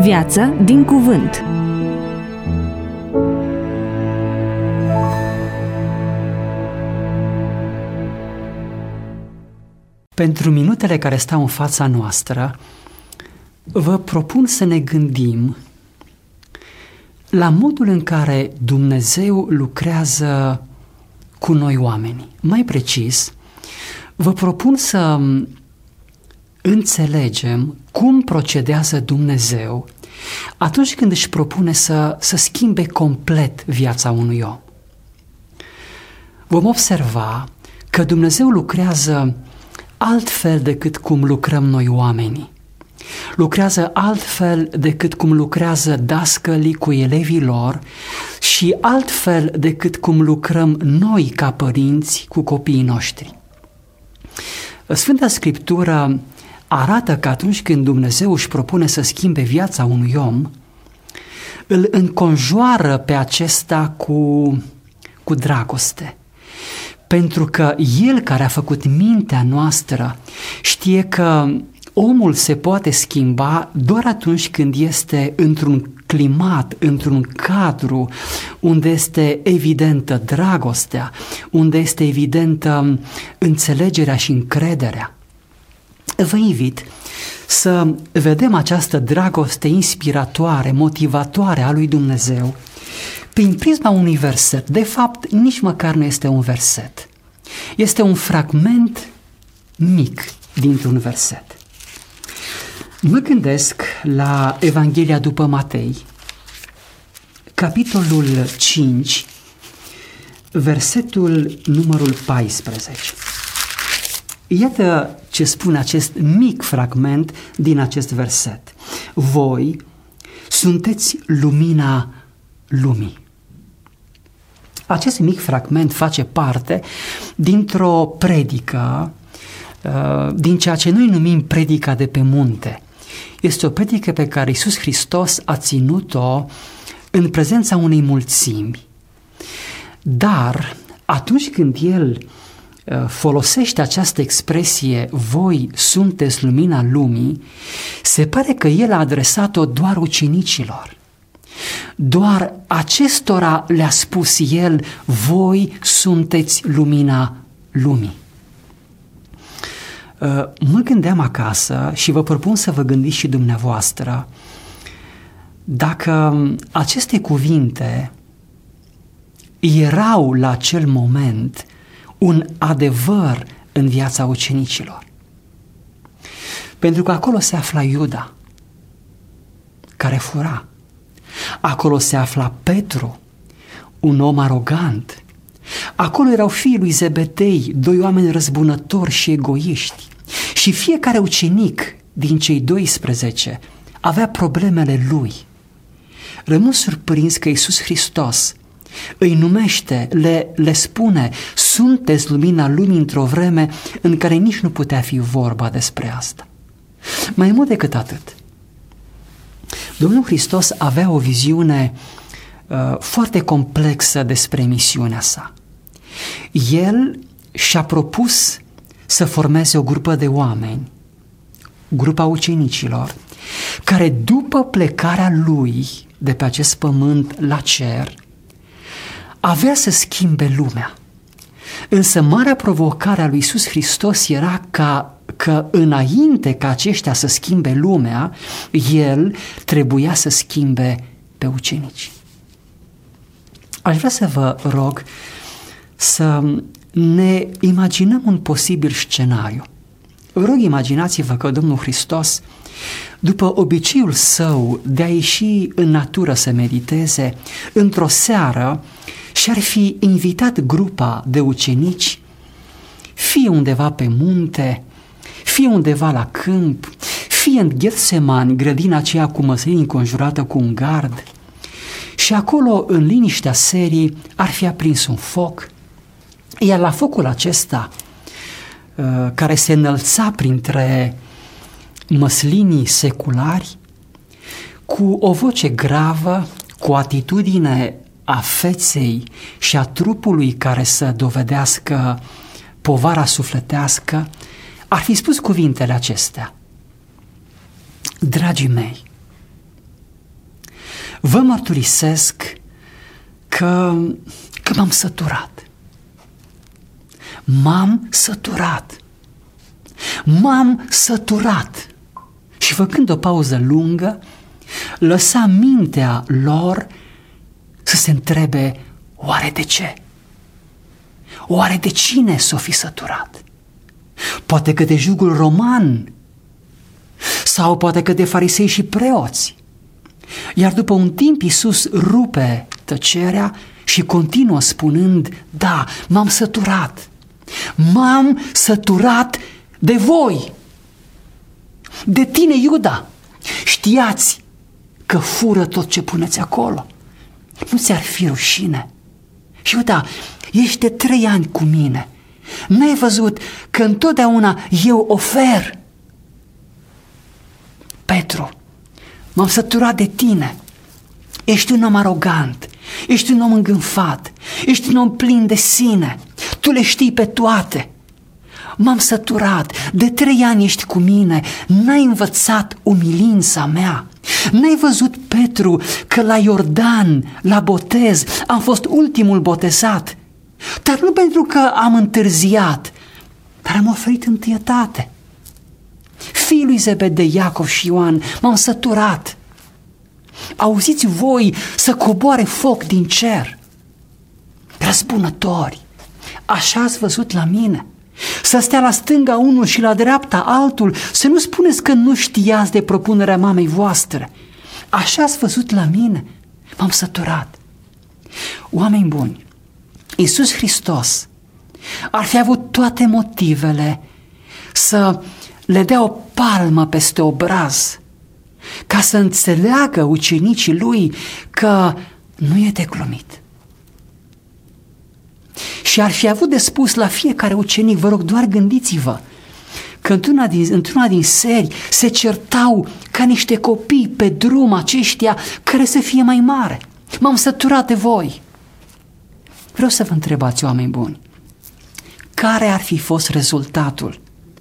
Viață din cuvânt. Pentru minutele care stau în fața noastră, vă propun să ne gândim la modul în care Dumnezeu lucrează cu noi oamenii. Mai precis, vă propun să înțelegem cum procedează Dumnezeu atunci când își propune să schimbe complet viața unui om. Vom observa că Dumnezeu lucrează altfel decât cum lucrăm noi oamenii. Lucrează altfel decât cum lucrează dascălii cu elevii lor și altfel decât cum lucrăm noi ca părinți cu copiii noștri. Sfânta Scriptură arată că atunci când Dumnezeu își propune să schimbe viața unui om, îl înconjoară pe acesta cu dragoste. Pentru că El care a făcut mintea noastră știe că omul se poate schimba doar atunci când este într-un climat, într-un cadru unde este evidentă dragostea, unde este evidentă înțelegerea și încrederea. Vă invit să vedem această dragoste inspiratoare, motivatoare a lui Dumnezeu prin prisma unui verset. De fapt, nici măcar nu este un verset. Este un fragment mic dintr-un verset. Mă gândesc la Evanghelia după Matei, capitolul 5, versetul numărul 14. Iată ce spune acest mic fragment din acest verset. Voi sunteți lumina lumii. Acest mic fragment face parte dintr-o predică, din ceea ce noi numim predica de pe munte. Este o predică pe care Iisus Hristos a ținut-o în prezența unei mulțimi. Dar atunci când El folosește această expresie, voi sunteți lumina lumii, se pare că El a adresat-o doar ucenicilor. Doar acestora le-a spus El, voi sunteți lumina lumii. Mă gândeam acasă și vă propun să vă gândiți și dumneavoastră dacă aceste cuvinte erau la acel moment un adevăr în viața ucenicilor. Pentru că acolo se afla Iuda, care fura. Acolo se afla Petru, un om arogant. Acolo erau fiii lui Zebedei, doi oameni răzbunători și egoiști. Și fiecare ucenic din cei 12 avea problemele lui. Rămân surprins că Iisus Hristos îi numește, le spune, sunteți lumina lumii într-o vreme în care nici nu putea fi vorba despre asta. Mai mult decât atât, Domnul Hristos avea o viziune foarte complexă despre misiunea sa. El și-a propus să formeze o grupă de oameni, grupa ucenicilor, care după plecarea lui de pe acest pământ la cer, avea să schimbe lumea. Însă marea provocare a lui Iisus Hristos era că înainte ca aceștia să schimbe lumea, El trebuia să schimbe pe ucenici. Aș vrea să vă rog să ne imaginăm un posibil scenariu. Vă rog, imaginați-vă că Domnul Hristos, după obiceiul său de a ieși în natură să mediteze, într-o seară și-ar fi invitat grupa de ucenici, fie undeva pe munte, fie undeva la câmp, fie în Ghetsemani, grădina aceea cu măslin înconjurată cu un gard, și acolo, în liniștea serii, ar fi aprins un foc, iar la focul acesta, care se înălța printre măslinii seculari, cu o voce gravă, cu o atitudine a feței și a trupului care să dovedească povara sufletească, ar fi spus cuvintele acestea: Dragii mei, vă mărturisesc că m-am săturat. M-am săturat. Și făcând o pauză lungă, lăsa mintea lor să se întrebe, oare de ce? Oare de cine s-o fi săturat? Poate că de jugul roman, sau poate că de farisei și preoți. Iar după un timp Iisus rupe tăcerea și continuă spunând, da, m-am săturat de voi, de tine, Iuda. Știați că fură tot ce puneți acolo. Nu ți-ar fi rușine? Iuda, ești de 3 ani cu mine. N-ai văzut că întotdeauna eu ofer? Petru, m-am săturat de tine. Ești un om arogant, ești un om îngânfat, ești un om plin de sine. Tu le știi pe toate. M-am săturat, de 3 ani ești cu mine, n-ai învățat umilința mea. N-ai văzut, Petru, că la Iordan, la botez, am fost ultimul botezat? Dar nu pentru că am întârziat, dar am oferit întâietate. Fiii lui Zebedei, Iacov și Ioan, m-am săturat. Auziți voi să coboare foc din cer. Răzbunători, așa ați văzut la mine? Să stea la stânga unul și la dreapta altul, să nu spuneți că nu știați de propunerea mamei voastre. Așa ați văzut la mine? M-am săturat. Oameni buni, Iisus Hristos ar fi avut toate motivele să le dea o palmă peste obraz, ca să înțeleagă ucenicii lui că nu e de glumit. Și ar fi avut de spus la fiecare ucenic, vă rog, doar gândiți-vă că într-una din seri se certau ca niște copii pe drum aceștia care să fie mai mare. M-am săturat de voi. Vreau să vă întrebați, oameni buni, care ar fi fost rezultatul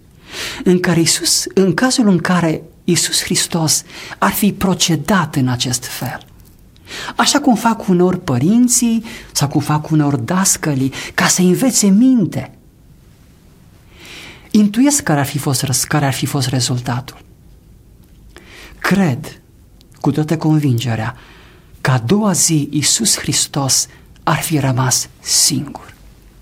în cazul în care Iisus Hristos ar fi procedat în acest fel? Așa cum fac uneori părinții sau cum fac uneori dascălii, ca să învețe minte. Intuiesc care ar fi fost rezultatul. Cred cu toată convingerea că a doua zi Iisus Hristos ar fi rămas singur.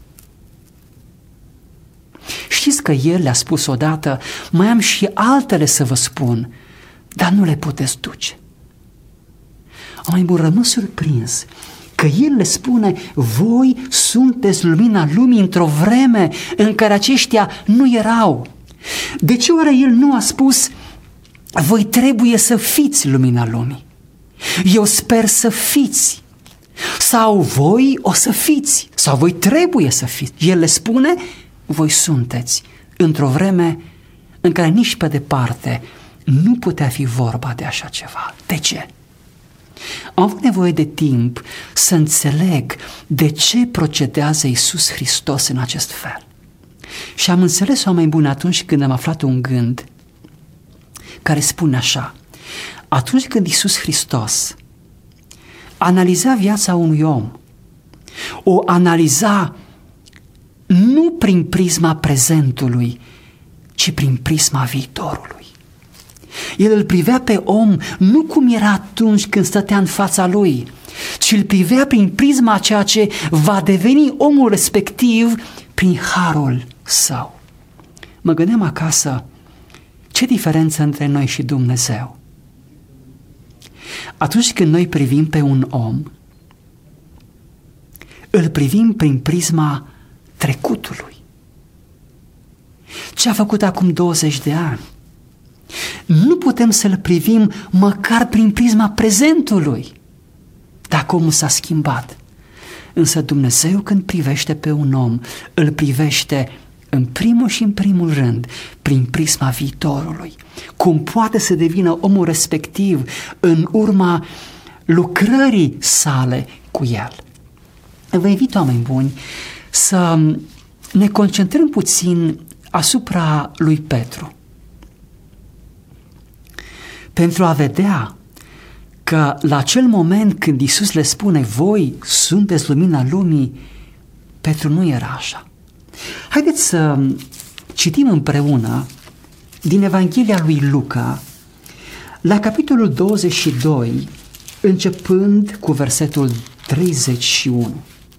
Știți că El le-a spus odată, mai am și altele să vă spun, dar nu le puteți duce. Am mai bun rămas surprins că El le spune, voi sunteți lumina lumii într-o vreme în care aceștia nu erau. De ce oare El nu a spus, voi trebuie să fiți lumina lumii? Eu sper să fiți. Sau voi o să fiți. Sau voi trebuie să fiți. El le spune, voi sunteți într-o vreme în care nici pe departe nu putea fi vorba de așa ceva. De ce? Am avut nevoie de timp să înțeleg de ce procedează Iisus Hristos în acest fel. Și am înțeles, oameni buni, atunci când am aflat un gând care spune așa: atunci când Iisus Hristos analiza viața unui om, o analiza nu prin prisma prezentului, ci prin prisma viitorului. El îl privea pe om nu cum era atunci când stătea în fața lui, ci îl privea prin prisma a ceea ce va deveni omul respectiv prin harul său. Mă gândeam acasă, ce diferență între noi și Dumnezeu? Atunci când noi privim pe un om, îl privim prin prisma trecutului. Ce a făcut acum 20 de ani? Nu putem să-l privim măcar prin prisma prezentului, dacă omul s-a schimbat. Însă Dumnezeu, când privește pe un om, îl privește în primul și în primul rând prin prisma viitorului. Cum poate să devină omul respectiv în urma lucrării sale cu el. Vă invit, oameni buni, să ne concentrăm puțin asupra lui Petru, pentru a vedea că la acel moment când Iisus le spune voi sunteți lumina lumii, Petru nu era așa. Haideți să citim împreună din Evanghelia lui Luca, la capitolul 22, începând cu versetul 31.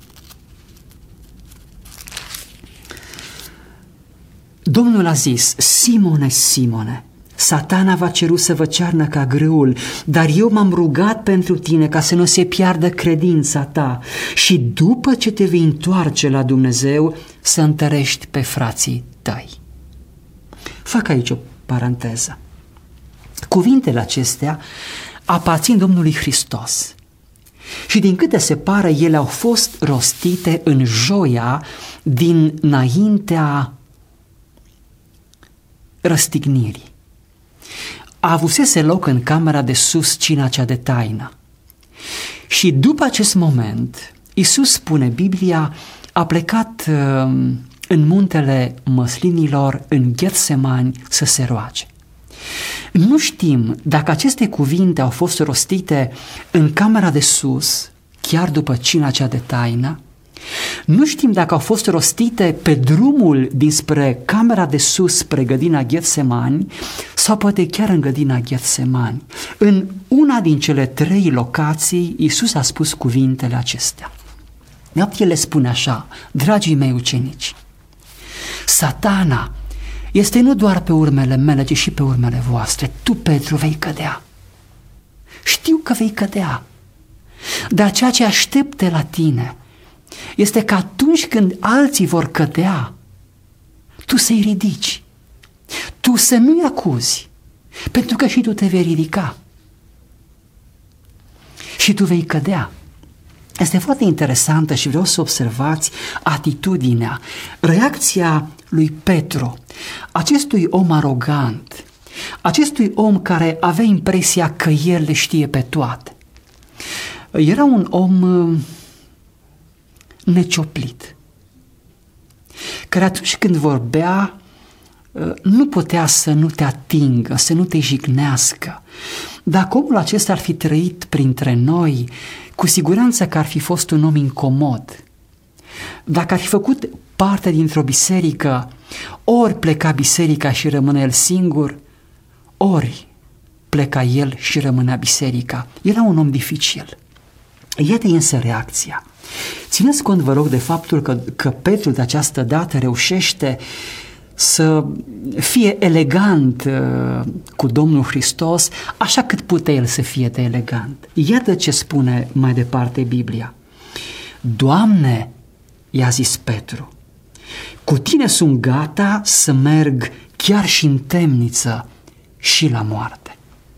Domnul a zis: Simone, Simone, Satana v-a cerut să vă cearnă ca grâul, dar eu m-am rugat pentru tine ca să nu se piardă credința ta și după ce te vei întoarce la Dumnezeu să întărești pe frații tăi. Fac aici o paranteză. Cuvintele acestea aparțin Domnului Hristos și din câte se pare ele au fost rostite în joia dinaintea răstignirii. Avusese loc în camera de sus cina cea de taină. Și după acest moment, Iisus, spune Biblia, a plecat în muntele măslinilor, în Ghetsemani, să se roage. Nu știm dacă aceste cuvinte au fost rostite în camera de sus, chiar după cina cea de taină. Nu știm dacă au fost rostite pe drumul dinspre camera de sus spre grădina Ghetsemani sau poate chiar în grădina Ghetsemani. În una din cele trei locații, Iisus a spus cuvintele acestea. El le spune așa: dragii mei ucenici, Satana este nu doar pe urmele mele, ci și pe urmele voastre. Tu, Petru, vei cădea. Știu că vei cădea, dar ceea ce aștept de la tine este că atunci când alții vor cădea, tu să-i ridici, tu să nu-i acuzi, pentru că și tu te vei ridica și tu vei cădea. Este foarte interesantă și vreau să observați atitudinea, reacția lui Petru, acestui om arogant, acestui om care avea impresia că el le știe pe toate. Era un om necioplit, care atunci când vorbea nu putea să nu te atingă, să nu te jignească. Dacă omul acesta ar fi trăit printre noi, cu siguranță că ar fi fost un om incomod. Dacă ar fi făcut parte dintr-o biserică, ori pleca biserica și rămâne el singur, ori pleca el și rămânea biserica. Era un om dificil. Iată însă reacția. Țineți cont, vă rog, de faptul că Petru de această dată reușește să fie elegant cu Domnul Hristos, așa cât putea el să fie de elegant. Iată ce spune mai departe Biblia. Doamne, i-a zis Petru, cu tine sunt gata să merg chiar și în temniță și la moarte.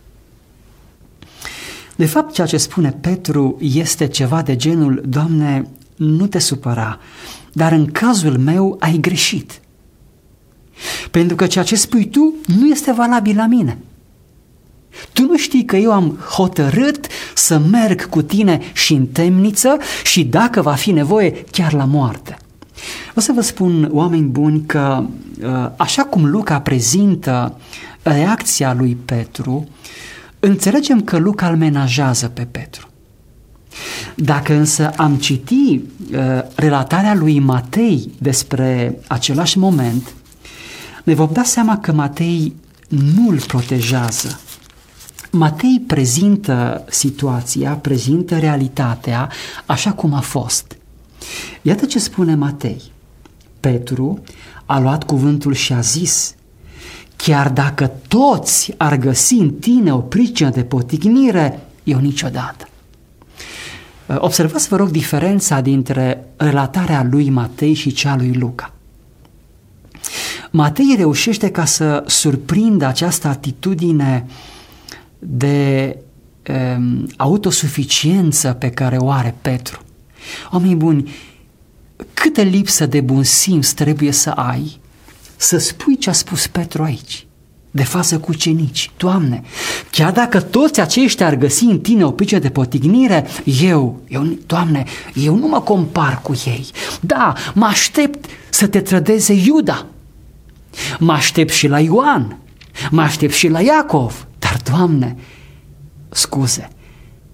De fapt, ceea ce spune Petru este ceva de genul: Doamne, nu te supăra, dar în cazul meu ai greșit. Pentru că ceea ce spui tu nu este valabil la mine. Tu nu știi că eu am hotărât să merg cu tine și în temniță și, dacă va fi nevoie, chiar la moarte. O să vă spun, oameni buni, că așa cum Luca prezintă reacția lui Petru, înțelegem că Luca îl menajează pe Petru. Dacă însă am citit relatarea lui Matei despre același moment, ne vom da seama că Matei nu îl protejează. Matei prezintă situația, prezintă realitatea așa cum a fost. Iată ce spune Matei. Petru a luat cuvântul și a zis: chiar dacă toți ar găsi în tine o pricină de potignire, eu niciodată. Observați, vă rog, diferența dintre relatarea lui Matei și cea lui Luca. Matei reușește ca să surprindă această atitudine de autosuficiență pe care o are Petru. Oameni buni, câtă lipsă de bun simț trebuie să ai să spui ce a spus Petru aici, de față cu ucenici. Doamne, chiar dacă toți aceștia ar găsi în tine o pricină de potignire, Doamne, eu nu mă compar cu ei. Da, mă aștept să te trădeze Iuda, mă aștept și la Ioan, mă aștept și la Iacov, dar, Doamne, scuze,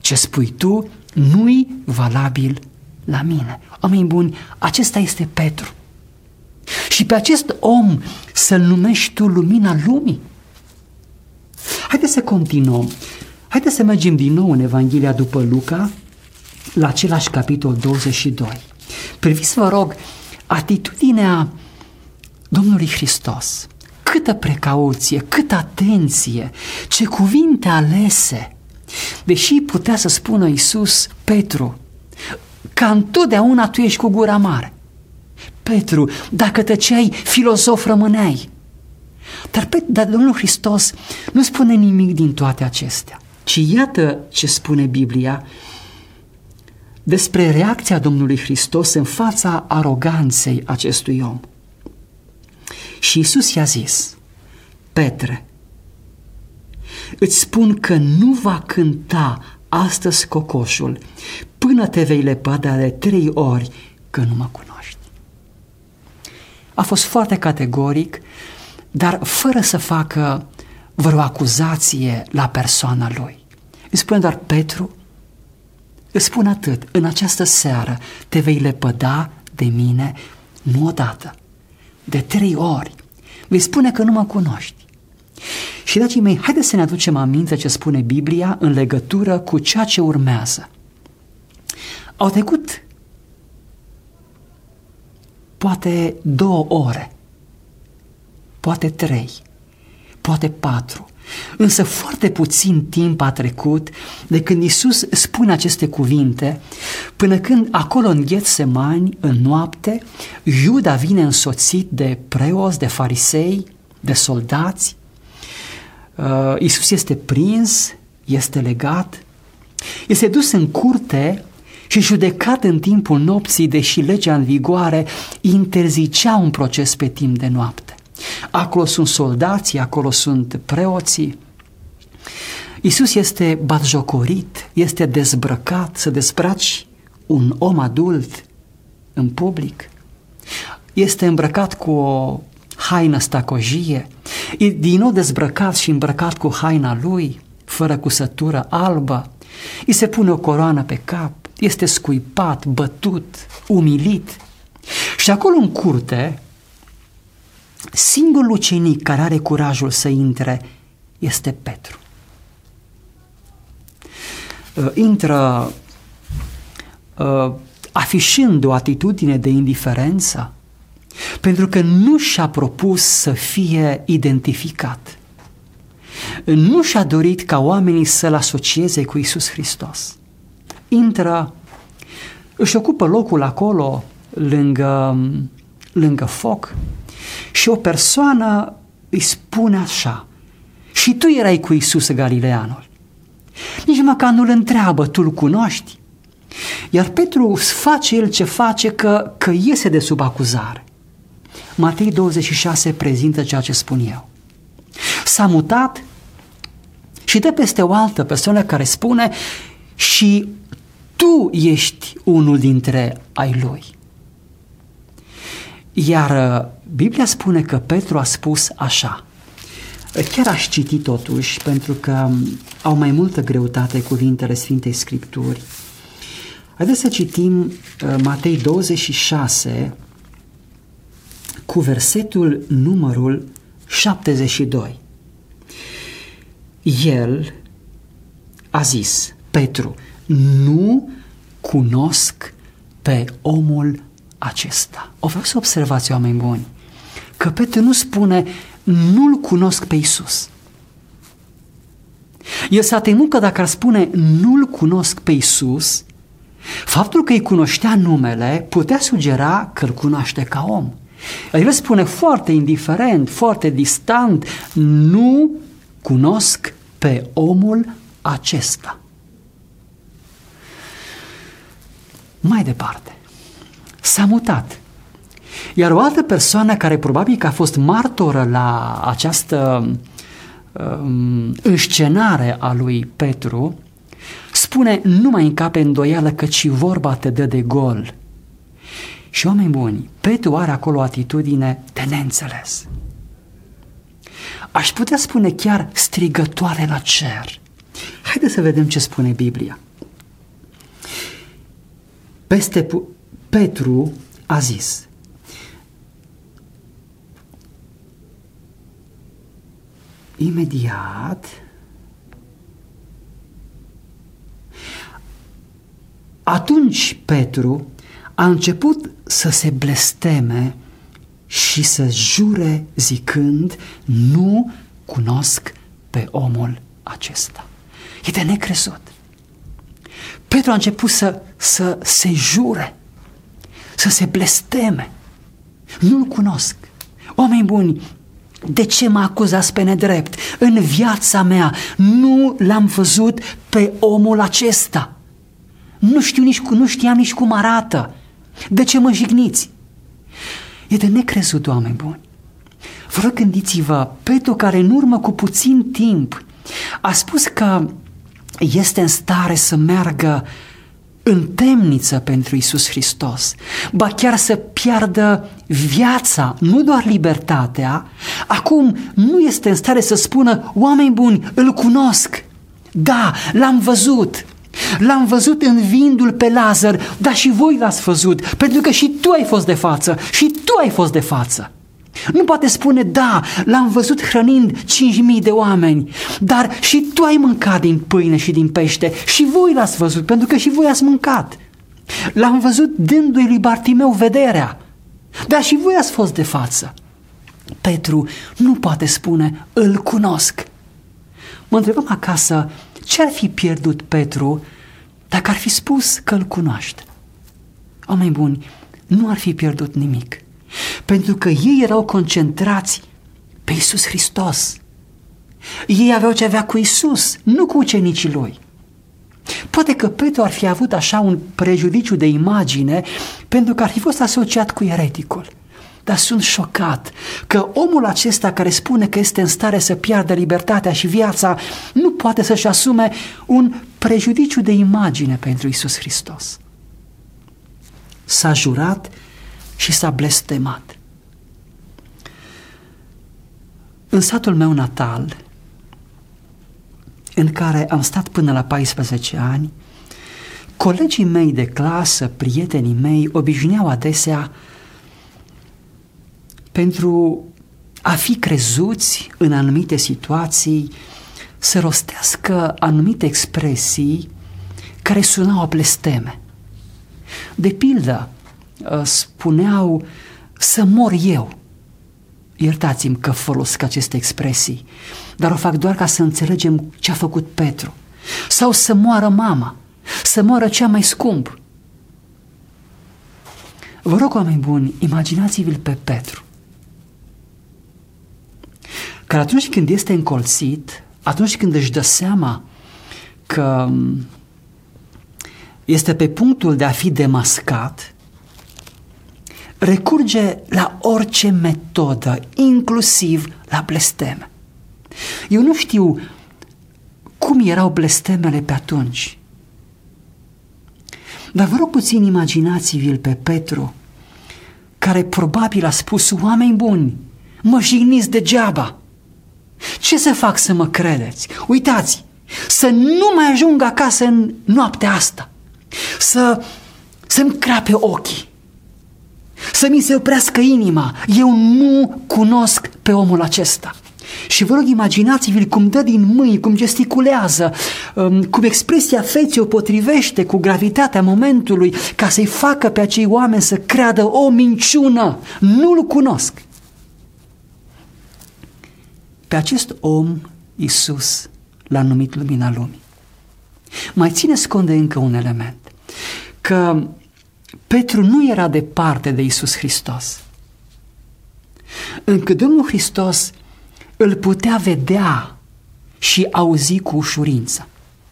ce spui tu nu-i valabil la mine. Oameni buni, acesta este Petru. Și pe acest om să-l numești tu lumina lumii. Haideți să continuăm. Haideți să mergem din nou în Evanghelia după Luca, la același capitol 22. Priviți, vă rog, atitudinea Domnului Hristos. Câtă precauție, câtă atenție, ce cuvinte alese. Deși putea să spună Iisus: Petru, ca întotdeauna tu ești cu gura mare. Petru, dacă tăceai, filozof rămâneai. Dar Domnul Hristos nu spune nimic din toate acestea, ci iată ce spune Biblia despre reacția Domnului Hristos în fața aroganței acestui om. Și Iisus i-a zis: Petre, îți spun că nu va cânta astăzi cocoșul până te vei lepăda de 3 ori că nu mă cunoști. A fost foarte categoric, dar fără să facă vreo acuzație la persoana lui. Îi spune doar: Petru, îți spun atât, în această seară te vei lepăda de mine nu odată, de 3 ori. Vei spune că nu mă cunoști. Și, dragii mei, haideți să ne aducem aminte ce spune Biblia în legătură cu ceea ce urmează. Au trecut poate 2 ore, poate 3, poate 4, însă foarte puțin timp a trecut de când Iisus spune aceste cuvinte, până când acolo în Ghetsemani, în noapte, Iuda vine însoțit de preoți, de farisei, de soldați. Iisus este prins, este legat, este dus în curte și judecat în timpul nopții, deși legea în vigoare interzicea un proces pe timp de noapte. Acolo sunt soldații, acolo sunt preoții. Iisus este batjocorit, este dezbrăcat, să dezbraci un om adult în public. Este îmbrăcat cu o haină stacojie, e din nou dezbrăcat și îmbrăcat cu haina lui, fără cusătură albă. Îi se pune o coroană pe cap, este scuipat, bătut, umilit. Și acolo în curte, singurul ucenic care are curajul să intre este Petru. Intră afișând o atitudine de indiferență, pentru că nu și-a propus să fie identificat. Nu și-a dorit ca oamenii să-l asocieze cu Iisus Hristos. Intră, își ocupă locul acolo lângă foc și o persoană îi spune așa: și tu erai cu Iisus Galileanul. Nici măcar nu-l întreabă: tu-l cunoști? Iar Petru face el ce face, că iese de sub acuzare. Matei 26 prezintă ceea ce spun eu. S-a mutat și dă peste o altă persoană care spune: și tu ești unul dintre ai lui. Iar Biblia spune că Petru a spus așa. Chiar aș citi totuși, pentru că au mai multă greutate cuvintele Sfintei Scripturi. Haideți să citim Matei 26 cu versetul numărul 72. El a zis, Petru: nu cunosc pe omul acesta. O vreau să observați, oameni buni, că Petru nu spune: nu-l cunosc pe Iisus. El s-a temut că dacă ar spune nu-l cunosc pe Iisus, faptul că îi cunoștea numele putea sugera că îl cunoaște ca om. El spune foarte indiferent, foarte distant: nu cunosc pe omul acesta. Mai departe, s-a mutat. Iar o altă persoană care probabil că a fost martoră la această înscenare a lui Petru, spune: nu mai încape îndoială căci vorba te dă de gol. Și, oameni buni, Petru are acolo o atitudine de neînțeles. Aș putea spune chiar strigătoare la cer. Haideți să vedem ce spune Biblia. Petru a zis: imediat atunci Petru a început să se blesteme și să jure zicând: nu cunosc pe omul acesta. E de necrezut. Petru a început să se jure, să se blesteme. Nu-l cunosc. Oameni buni, de ce mă acuzați pe nedrept? În viața mea nu l-am văzut pe omul acesta. Nu știam nici cum arată. De ce mă jigniți? E de necrezut, oameni buni. Vă rog, gândiți-vă, Petru, care în urmă cu puțin timp a spus că este în stare să meargă în temniță pentru Iisus Hristos, ba chiar să piardă viața, nu doar libertatea, acum nu este în stare să spună: oameni buni, îl cunosc, da, l-am văzut înviindu-l pe Lazar, dar și voi l-ați văzut, pentru că și tu ai fost de față, și tu ai fost de față. Nu poate spune: da, l-am văzut hrănind 5.000 de oameni, dar și tu ai mâncat din pâine și din pește, și voi l-ați văzut, pentru că și voi ați mâncat. L-am văzut dându-i lui Bartimeu vederea, dar și voi ați fost de față. Petru nu poate spune: îl cunosc. Mă întrebăm acasă, ce ar fi pierdut Petru dacă ar fi spus că îl cunoaște? Oameni buni, nu ar fi pierdut nimic, pentru că ei erau concentrați pe Iisus Hristos. Ei aveau ce avea cu Iisus, nu cu ucenicii lui. Poate că Petru ar fi avut așa un prejudiciu de imagine pentru că ar fi fost asociat cu ereticul. Dar sunt șocat că omul acesta care spune că este în stare să piardă libertatea și viața nu poate să-și asume un prejudiciu de imagine pentru Iisus Hristos. S-a jurat și s-a blestemat. În satul meu natal, în care am stat până la 14 ani, colegii mei de clasă, prietenii mei, obișnuiau adesea, pentru a fi crezuți în anumite situații, să rostească anumite expresii care sunau a blesteme. De pildă, spuneau: să mor eu. Iertați-mi că folosesc aceste expresii, dar o fac doar ca să înțelegem ce a făcut Petru. Sau să moară mama, să moară cea mai scump. Vă rog, oameni buni, imaginați-vi-l pe Petru, care atunci când este încolțit, atunci când își dă seama că este pe punctul de a fi demascat, recurge la orice metodă, inclusiv la blesteme. Eu nu știu cum erau blestemele pe atunci, dar vă rog puțin, imaginați-vi-l pe Petru, care probabil a spus: oameni buni, mă jigniți degeaba. Ce să fac să mă credeți? Uitați, să nu mai ajung acasă în noaptea asta, să-mi crape ochii, să mi se oprească inima. Eu nu cunosc pe omul acesta. Și vă rog, imaginați-vi-l cum dă din mâini, cum gesticulează, cum expresia feței o potrivește cu gravitatea momentului, ca să-i facă pe acei oameni să creadă o minciună. Nu-l cunosc. Pe acest om, Iisus l-a numit lumina lumii. Mai țineți cont de încă un element, că Petru nu era departe de Iisus Hristos, încât Domnul Hristos îl putea vedea și auzi cu ușurință.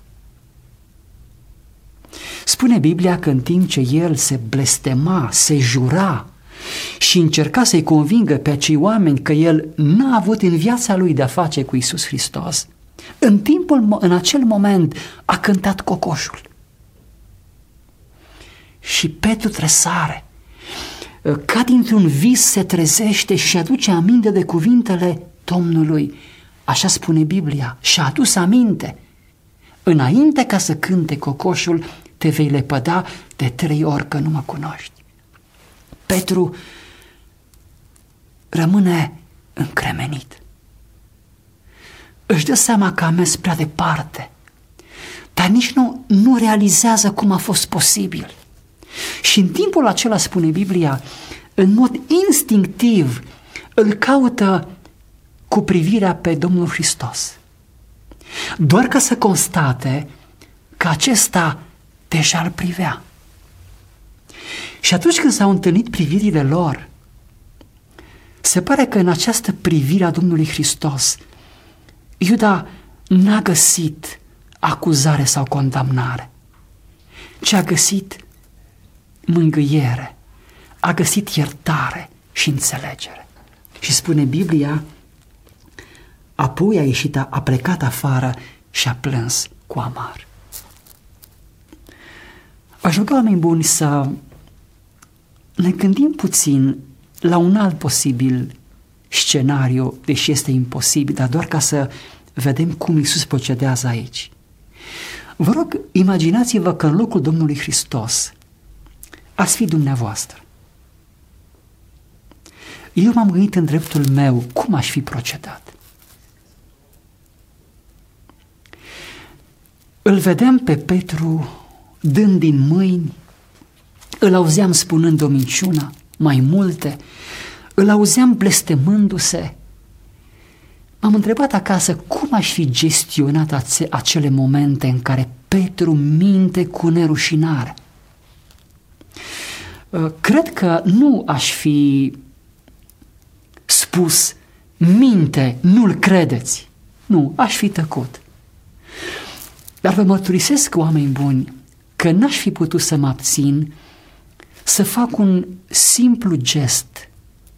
Spune Biblia că în timp ce el se blestema, se jura și încerca să-i convingă pe acei oameni că el n-a avut în viața lui de-a face cu Iisus Hristos, în acel moment a cântat cocoșul. Și Petru tresare, ca dintr-un vis se trezește și aduce aminte de cuvintele Domnului. Așa spune Biblia, și-a adus aminte. Înainte ca să cânte cocoșul, te vei lepăda de 3 ori că nu mă cunoști. Petru rămâne încremenit. Își dă seama că a mers prea departe, dar nici nu realizează cum a fost posibil. Și în timpul acela, spune Biblia, în mod instinctiv îl caută cu privirea pe Domnul Hristos, doar ca să constate că acesta deja îl privea. Și atunci când s-au întâlnit privirile lor, se pare că în această privire a Domnului Hristos, Iuda n-a găsit acuzare sau condamnare, ci a găsit mângâiere, a găsit iertare și înțelegere. Și spune Biblia, apoi a ieșit, a plecat afară și a plâns cu amar. Aș ruga, oameni buni, să ne gândim puțin la un alt posibil scenariu, deși este imposibil, dar doar ca să vedem cum Iisus procedează aici. Vă rog, imaginați-vă că în locul Domnului Hristos ați fi dumneavoastră. Eu m-am gândit în dreptul meu cum aș fi procedat. Îl vedeam pe Petru dând din mâini, îl auzeam spunând o minciună, mai multe, îl auzeam blestemându-se. M-am întrebat acasă cum aș fi gestionat acele momente în care Petru minte cu nerușinare. Cred că nu aș fi spus, minte, nu-l credeți. Nu, aș fi tăcut. Dar vă mărturisesc, oameni buni, că n-aș fi putut să mă abțin să fac un simplu gest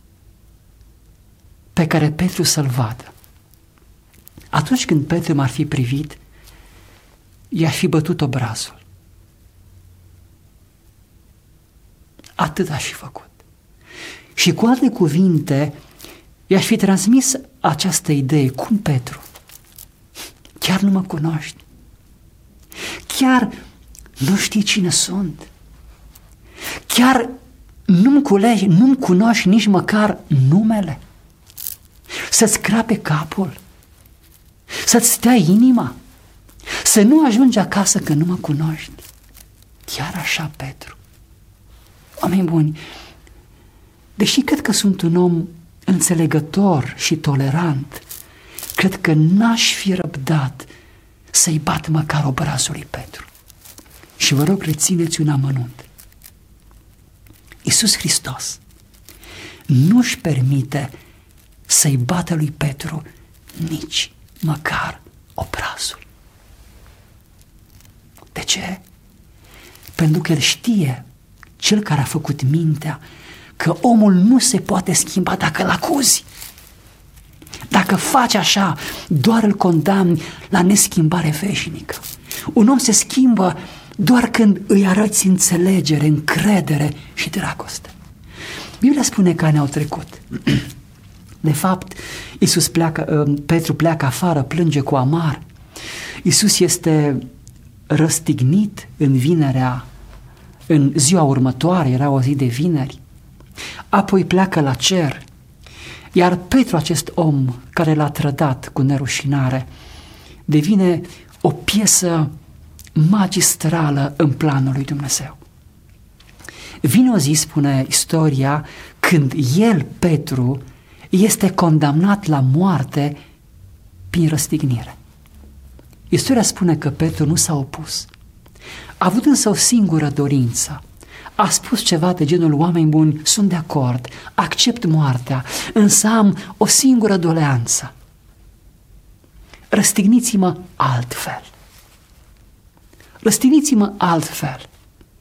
pe care Petru să-l vadă. Atunci când Petru m-ar fi privit, i-aș fi bătut obrazul. Atât aș fi făcut. Și cu alte cuvinte, i-aș fi transmis această idee. Cum, Petru? Chiar nu mă cunoști? Chiar nu știi cine sunt? Chiar nu-mi cunoști nici măcar numele? Să-ți crape capul? Să-ți stea inima? Să nu ajungi acasă că nu mă cunoști? Chiar așa, Petru? Oameni buni, deși cred că sunt un om înțelegător și tolerant, cred că n-aș fi răbdat să-i bat măcar obrazul lui Petru. Și vă rog, rețineți un amănunt. Iisus Hristos nu-și permite să-i bată lui Petru nici măcar obrazul. De ce? Pentru că el știe, cel care a făcut mintea, că omul nu se poate schimba dacă îl acuzi. Dacă faci așa, doar îl condamni la neschimbare veșnică. Un om se schimbă doar când îi arăți înțelegere, încredere și dragoste. Biblia spune că ani au trecut. De fapt, Petru pleacă afară, plânge cu amar. Iisus este răstignit în ziua următoare, era o zi de vineri. Apoi pleacă la cer. Iar Petru, acest om care l-a trădat cu nerușinare, devine o piesă magistrală în planul lui Dumnezeu. Vine o zi, spune istoria, când el, Petru, este condamnat la moarte prin răstignire. Istoria spune că Petru nu s-a opus. A avut însă o singură dorință. A spus ceva de genul: oameni buni, sunt de acord, accept moartea, însă am o singură doleanță. Răstigniți-mă altfel. Răstigniți-mă altfel.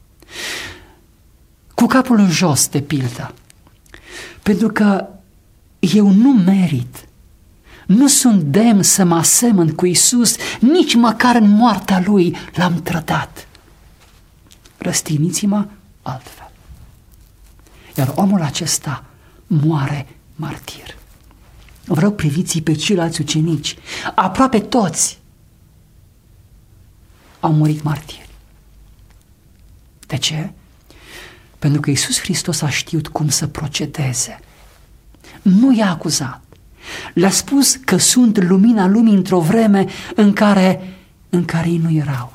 Cu capul în jos, de pildă. Pentru că eu nu merit, nu sunt demn să mă asemăn cu Iisus, nici măcar în moartea Lui l-am trădat. Răstigniți-mă altfel. Iar omul acesta moare martir. Vă rog, priviți pe ceilalți ucenici. Aproape toți au murit martiri. De ce? Pentru că Iisus Hristos a știut cum să procedeze. Nu i-a acuzat. Le-a spus că sunt lumina lumii într-o vreme în care ei nu erau.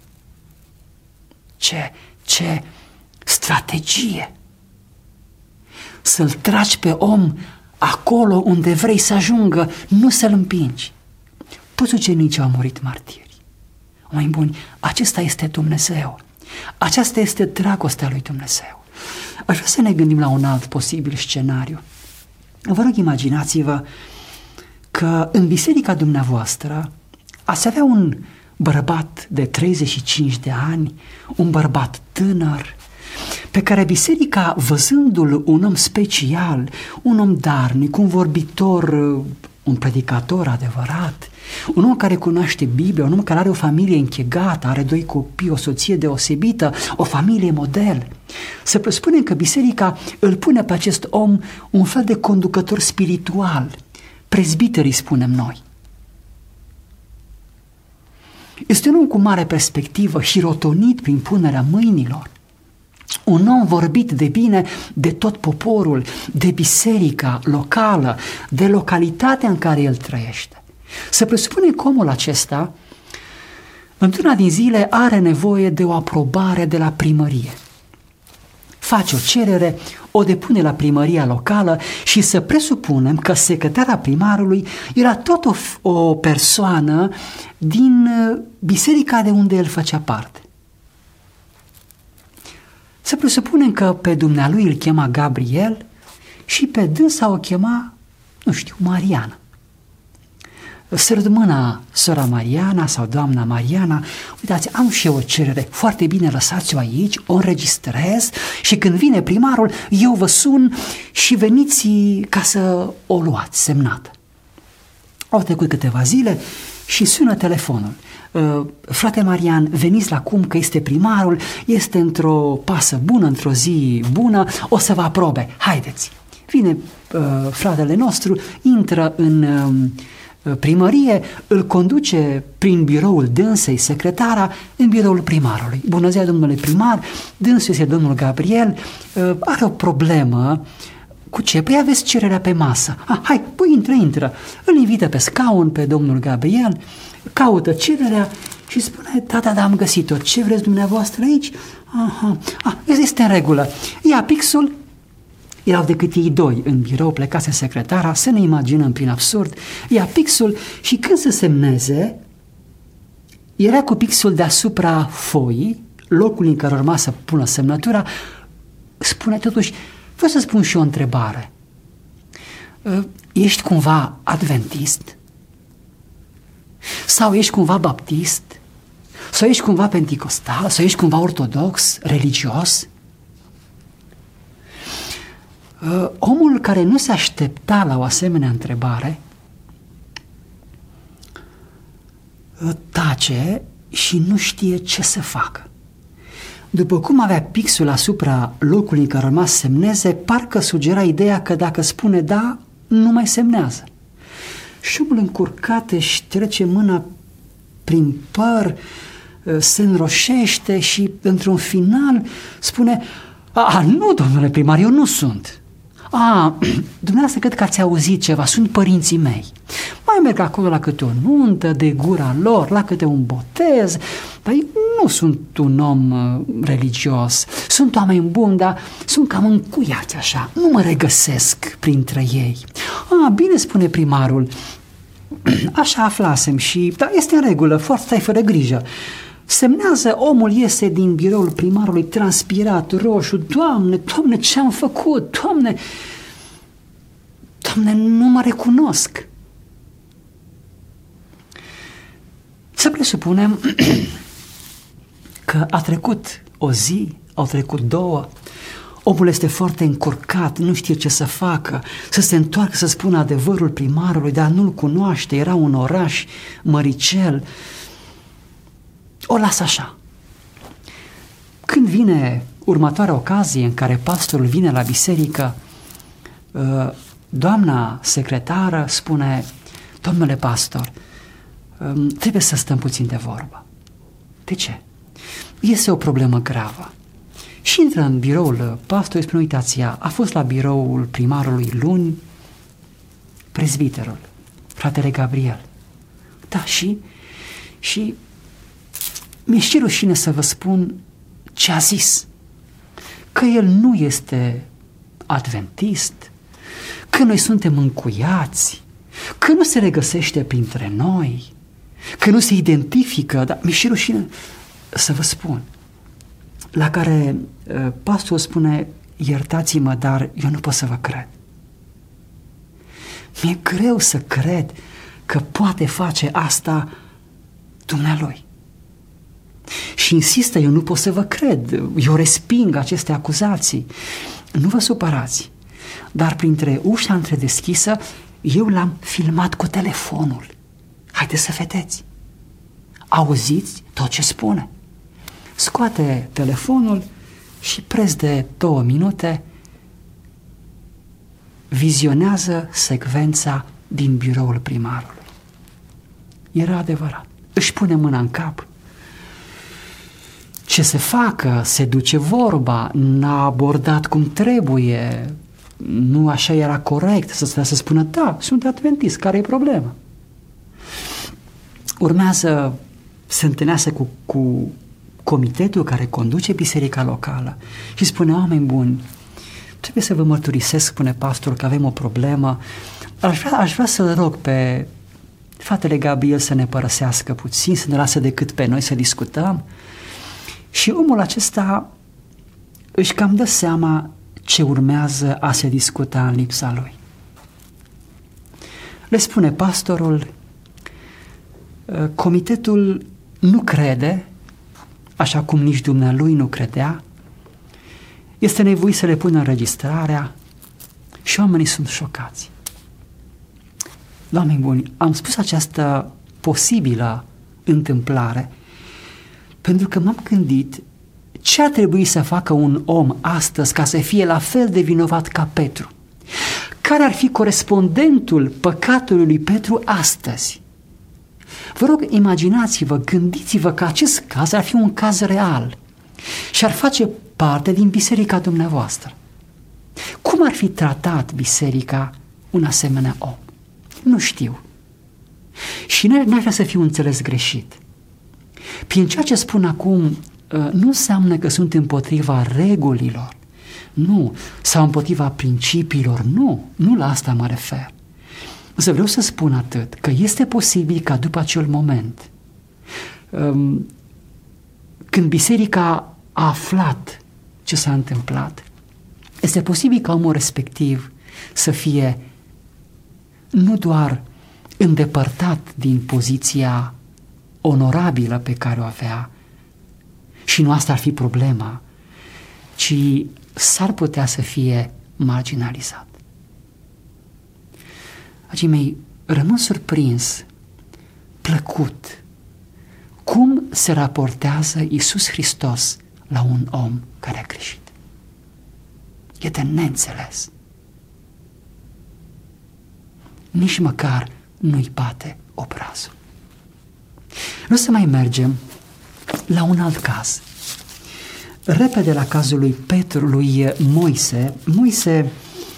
Ce strategie! Să-l tragi pe om acolo unde vrei să ajungă, nu să-l împingi. Toți ucenicii au murit martiri. Oameni buni, acesta este Dumnezeu. Aceasta este dragostea lui Dumnezeu. Aș vrea să ne gândim la un alt posibil scenariu. Vă rog, imaginați-vă că în biserica dumneavoastră ați avea un bărbat de 35 de ani, un bărbat tânăr, pe care biserica, văzându-l un om special, un om darnic, un vorbitor, un predicator adevărat, un om care cunoaște Biblia, un om care are o familie închegată, are 2 copii, o soție deosebită, o familie model. Să presupunem că biserica îl pune pe acest om un fel de conducător spiritual, prezbiterii spunem noi. Este un om cu mare perspectivă, hirotonit prin punerea mâinilor. Un om vorbit de bine de tot poporul, de biserica locală, de localitatea în care el trăiește. Să presupunem că omul acesta, într-una din zile, are nevoie de o aprobare de la primărie. Face o cerere, o depune la primăria locală și să presupunem că secretara primarului era tot o persoană din biserica de unde el făcea parte. Să presupunem că pe dumnealui îl chema Gabriel și pe dânsa o chema, Mariana. Sărut mâna sora Mariana sau doamna Mariana, uitați, am și eu o cerere, foarte bine, lăsați-o aici, o înregistrez și când vine primarul, eu vă sun și veniți ca să o luați semnată. Au trecut câteva zile și sună telefonul. Frate Marian, veniți la cum că este primarul, este într-o pasă bună, într-o zi bună, o să vă aprobe, haideți. Vine fratele nostru, intră în primărie, îl conduce prin biroul dânsei, secretara, în biroul primarului. Bună ziua, domnule primar, dânsul este domnul Gabriel, are o problemă. Cu ce? Păi aveți cererea pe masă. Hai, păi intră. Îl invită pe scaun pe domnul Gabriel, caută cererea și spune, da, am găsit-o. Ce vreți dumneavoastră aici? Este în regulă. Ia pixul. Erau decât ei 2 în birou, plecase secretara, să ne imaginăm prin absurd. Ia pixul și când se semneze, era cu pixul deasupra foii, locul în care urma să pună semnătura, spune totuși, vreau să spun și o întrebare. Ești cumva adventist? Sau ești cumva baptist? Sau ești cumva penticostal? Sau ești cumva ortodox, religios? Omul care nu se aștepta la o asemenea întrebare tace și nu știe ce să facă. După cum avea pixul asupra locului în care urma să semneze, parcă sugera ideea că dacă spune da, nu mai semnează. Și omul încurcat își trece mâna prin păr, se înroșește și într-un final spune, nu, domnule primar, eu nu sunt. Dumneavoastră cred că ați auzit ceva, sunt părinții mei. Mai merg acolo la câte o nuntă de gura lor, la câte un botez, dar eu nu sunt un om religios, sunt oameni buni, dar sunt cam încuiați așa, nu mă regăsesc printre ei. Bine, spune primarul, așa aflasem și, da, este în regulă, forța, stai fără grijă. Semnează, omul iese din biroul primarului transpirat, roșu, Doamne, ce-am făcut? Doamne, nu mă recunosc. Să presupunem că a trecut o zi, au trecut 2, omul este foarte încurcat, nu știe ce să facă, să se întoarcă să spună adevărul primarului, dar nu-l cunoaște, era un oraș măricel. O lasă așa. Când vine următoarea ocazie în care pastorul vine la biserică, doamna secretară spune, domnule pastor, trebuie să stăm puțin de vorbă. De ce? Este o problemă gravă. Și intră în biroul pastorului, spune, uitați, ea a fost la biroul primarului luni, prezbiterul, fratele Gabriel. Da, și mi-e și rușine să vă spun ce a zis. Că el nu este adventist, că noi suntem încuiați, că nu se regăsește printre noi, că nu se identifică, dar mi-e și rușine să vă spun. La care pastorul spune, iertați-mă, dar eu nu pot să vă cred. Mi-e greu să cred că poate face asta dumnealui. Și insistă, eu nu pot să vă cred, eu resping aceste acuzații. Nu vă supărați, dar printre ușa întredeschisă, eu l-am filmat cu telefonul. Haideți să vedeți. Auziți tot ce spune. Scoate telefonul și preț de 2 minute vizionează secvența din biroul primarului. Era adevărat. Își pune mâna în cap. Ce se facă? Se duce vorba, n-a abordat cum trebuie, nu așa era corect să spună, da, sunt adventist, care e problema? Urmează să întâlnească cu comitetul care conduce biserica locală și spune, oameni buni, trebuie să vă mărturisesc, spune pastorul, că avem o problemă, aș vrea să-l rog pe fratele Gabriel să ne părăsească puțin, să ne lasă decât pe noi să discutăm. Și omul acesta își cam dă seama ce urmează a se discuta în lipsa lui. Le spune pastorul, comitetul nu crede, așa cum nici dumnealui nu credea, este nevoit să le pună înregistrarea și oamenii sunt șocați. Oameni buni, am spus această posibilă întâmplare pentru că m-am gândit ce ar trebui să facă un om astăzi ca să fie la fel de vinovat ca Petru. Care ar fi corespondentul păcatului lui Petru astăzi? Vă rog, imaginați-vă, gândiți-vă că acest caz ar fi un caz real și ar face parte din biserica dumneavoastră. Cum ar fi tratat biserica un asemenea om? Nu știu. Și n-aș vrea să fiu înțeles greșit. Prin ceea ce spun acum, nu înseamnă că sunt împotriva regulilor, nu, sau împotriva principiilor, nu la asta mă refer. Însă vreau să spun atât, că este posibil ca după acel moment, când biserica a aflat ce s-a întâmplat, este posibil ca omul respectiv să fie nu doar îndepărtat din poziția onorabilă pe care o avea, și nu asta ar fi problema, ci s-ar putea să fie marginalizat. Dragii mei, rămân surprins, plăcut, cum se raportează Iisus Hristos la un om care a greșit. E de neînțeles. Nici măcar nu-i bate obrazul. Nu să mai mergem la un alt caz. Repede la cazul lui Petru, lui Moise. Moise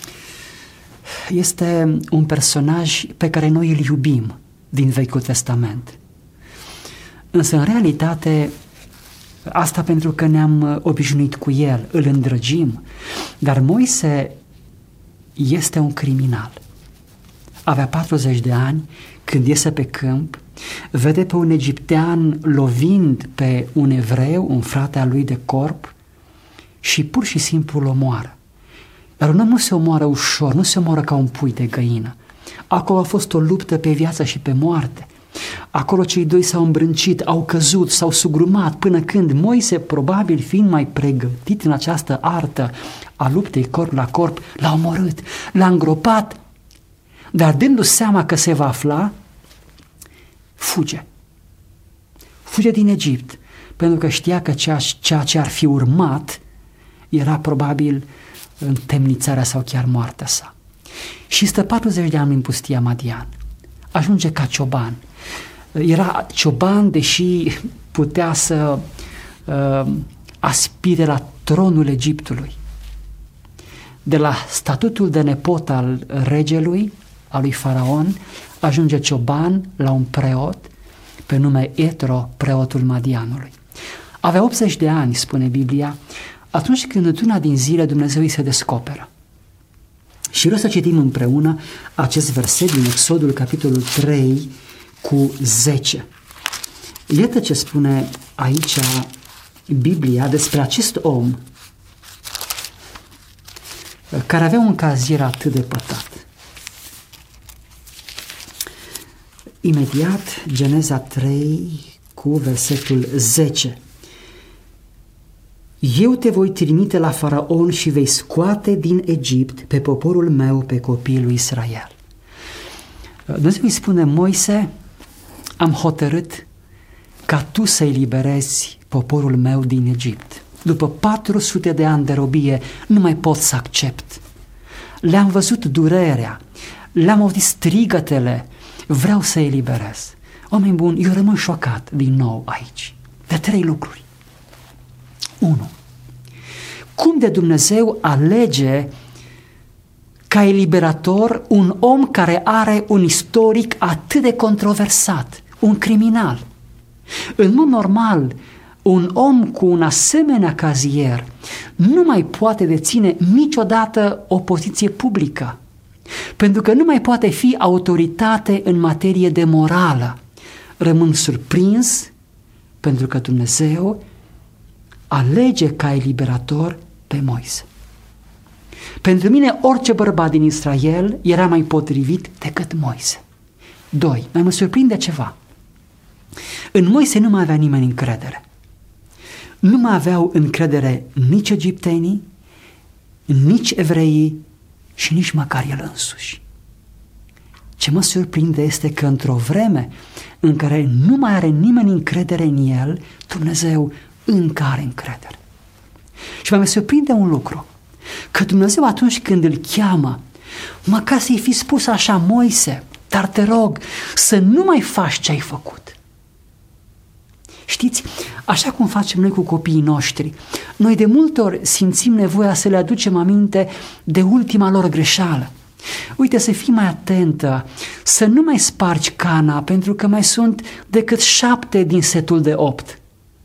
este un personaj pe care noi îl iubim din Vechiul Testament. Însă, în realitate, asta pentru că ne-am obișnuit cu el, îl îndrăgim, dar Moise este un criminal. Avea 40 de ani când iese pe câmp, vede pe un egiptean lovind pe un evreu, un frate al lui de corp, și pur și simplu îl omoară. Dar un om nu se omoară ușor, nu se omoară ca un pui de găină. Acolo a fost o luptă pe viață și pe moarte. Acolo cei doi s-au îmbrâncit, au căzut, s-au sugrumat, până când Moise, probabil fiind mai pregătit în această artă a luptei corp la corp, l-a omorât, l-a îngropat, dar dându-și seama că se va afla, fuge. Fuge din Egipt, pentru că știa că ceea ce ar fi urmat era probabil întemnițarea sau chiar moartea sa. Și stă 40 de ani în pustia Madian. Ajunge ca cioban. Era cioban, deși putea să aspire la tronul Egiptului. De la statutul de nepot al regelui, al lui Faraon, ajunge cioban la un preot pe nume Etro, preotul Madianului. Avea 80 de ani, spune Biblia, atunci când într-una din zile Dumnezeu îi se descoperă. Și vreau să citim împreună acest verset din Exodul, capitolul 3, cu 10. Iată ce spune aici Biblia despre acest om care avea un cazier atât de pătat. Imediat, Geneza 3 cu versetul 10. Eu te voi trimite la Faraon și vei scoate din Egipt pe poporul meu, pe copiii lui Israel. Dumnezeu îi spune: Moise, am hotărât ca tu să eliberezi poporul meu din Egipt. După 400 de ani de robie nu mai pot să accept. Le-am văzut durerea, le-am auzit strigătele, vreau să eliberez. Oameni buni, eu rămân șocat din nou aici de 3 lucruri. 1. Cum de Dumnezeu alege ca eliberator un om care are un istoric atât de controversat, un criminal? În mod normal, un om cu un asemenea cazier nu mai poate deține niciodată o poziție publică, pentru că nu mai poate fi autoritate în materie de morală. Rămân surprins pentru că Dumnezeu alege ca eliberator pe Moise. Pentru mine, orice bărbat din Israel era mai potrivit decât Moise. 2. Mai mă surprinde ceva. În Moise nu mai avea nimeni încredere. Nu mai aveau încredere nici egiptenii, nici evreii și nici măcar el însuși. Ce mă surprinde este că într-o vreme în care nu mai are nimeni încredere în el, Dumnezeu încă are încredere. Și mai mă surprinde un lucru, că Dumnezeu atunci când îl cheamă, măcar să-i fi spus așa: Moise, dar te rog să nu mai faci ce ai făcut. Știți, așa cum facem noi cu copiii noștri, noi de multe ori simțim nevoia să le aducem aminte de ultima lor greșeală. Uite, să fii mai atentă, să nu mai spargi cana, pentru că mai sunt decât 7 din setul de 8.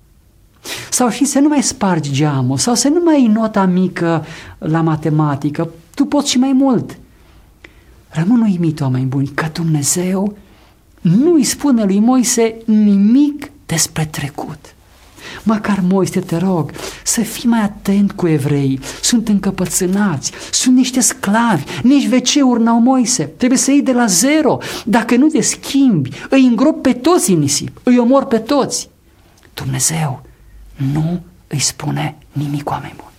Sau și să nu mai spargi geamul, sau să nu mai iei nota mică la matematică, tu poți și mai mult. Rămân uimit, oameni buni, că Dumnezeu nu îi spune lui Moise nimic despre trecut. Măcar, Moise, te rog, să fii mai atent cu evreii, sunt încăpățânați, sunt niște sclavi, nici WC-uri n-au, Moise, trebuie să iei de la 0, dacă nu te schimbi, îi îngrop pe toți în nisip, îi omor pe toți. Dumnezeu nu îi spune nimic, oameni buni.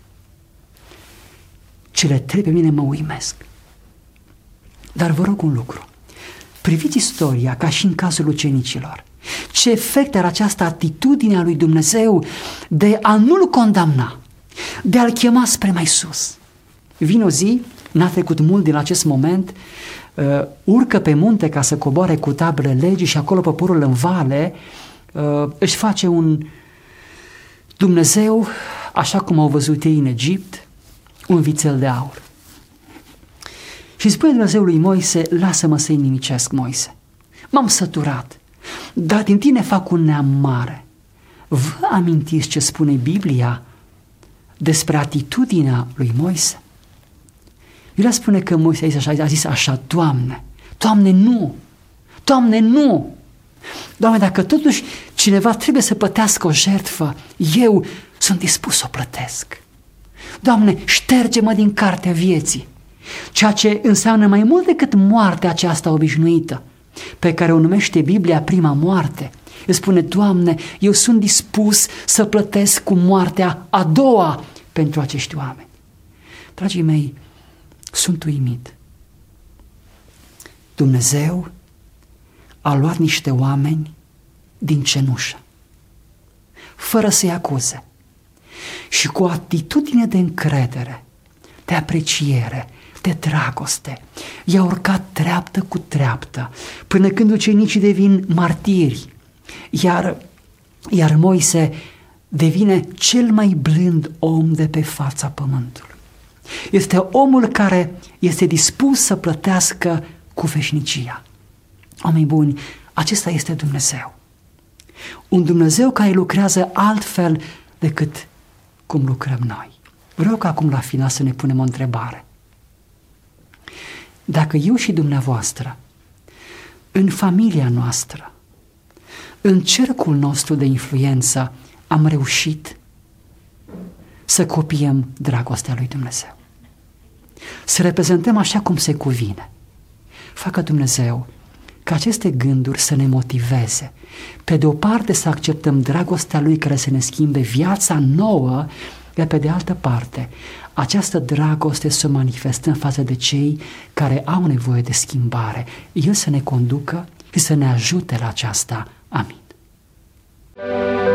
Cele 3 pe mine mă uimesc. Dar vă rog un lucru, priviți istoria ca și în cazul ucenicilor. Ce efect are această atitudine a lui Dumnezeu de a nu-l condamna, de a-l chema spre mai sus. Vine o zi, n-a trecut mult din acest moment, urcă pe munte ca să coboare cu tablele legii și acolo poporul în vale își face un Dumnezeu, așa cum au văzut ei în Egipt, un vițel de aur. Și spune Dumnezeu lui Moise: lasă-mă să-i nimicesc, Moise. M-am săturat, dar din tine fac un neam mare. Vă amintiți ce spune Biblia despre atitudinea lui Moise? Biblia spune că Moise a zis așa: Doamne, nu! Doamne, nu! Doamne, dacă totuși cineva trebuie să plătească o jertfă, eu sunt dispus să o plătesc. Doamne, șterge-mă din cartea vieții, ceea ce înseamnă mai mult decât moartea aceasta obișnuită, pe care o numește Biblia prima moarte. El spune: Doamne, eu sunt dispus să plătesc cu moartea a doua pentru acești oameni. Dragii mei, sunt uimit. Dumnezeu a luat niște oameni din cenușă, fără să-i acuze, și cu o atitudine de încredere, de apreciere, de dragoste, i-a urcat treaptă cu treaptă, până când ucenicii devin martiri, iar Moise devine cel mai blând om de pe fața pământului. Este omul care este dispus să plătească cu veșnicia. Oameni buni, acesta este Dumnezeu. Un Dumnezeu care lucrează altfel decât cum lucrăm noi. Vreau ca acum la final să ne punem o întrebare. Dacă eu și dumneavoastră, în familia noastră, în cercul nostru de influență, am reușit să copiem dragostea lui Dumnezeu, să reprezentăm așa cum se cuvine, facă Dumnezeu ca aceste gânduri să ne motiveze, pe de o parte să acceptăm dragostea Lui care să ne schimbe viața nouă, iar pe de altă parte această dragoste să o manifestăm față de cei care au nevoie de schimbare. El să ne conducă și să ne ajute la aceasta. Amin.